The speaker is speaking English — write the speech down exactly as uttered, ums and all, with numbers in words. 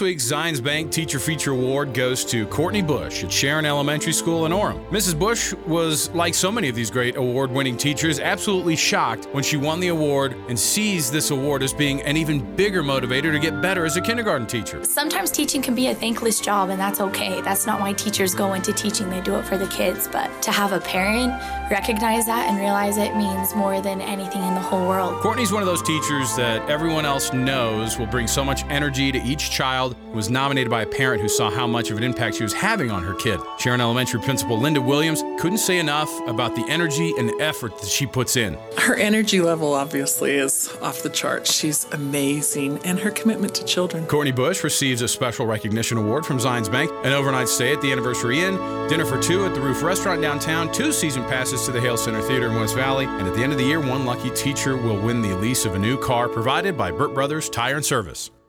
week's Zions Bank Teacher Feature Award goes to Courtney Bush at Sharon Elementary School in Orem. Missus Bush was, like so many of these great award-winning teachers, absolutely shocked when she won the award and sees this award as being an even bigger motivator to get better as a kindergarten teacher. Sometimes teaching can be a thankless job, and that's okay. That's not why teachers go into teaching. They do it for the kids. But to have a parent recognize that and realize it means more than anything in the whole world. Courtney's one of those teachers that everyone else knows will bring so much energy to each child, who was nominated by a parent who saw how much of an impact she was having on her kid. Sharon Elementary Principal Linda Williams couldn't say enough about the energy and effort that she puts in. Her energy level obviously is off the charts. She's amazing, and her commitment to children. Courtney Bush receives a special recognition award from Zions Bank, an overnight stay at the Anniversary Inn, dinner for two at the Roof Restaurant downtown, two season passes to the Hale Center Theater in West Valley, and at the end of the year, one lucky teacher will win the lease of a new car provided by Burt Brothers Tire and Service.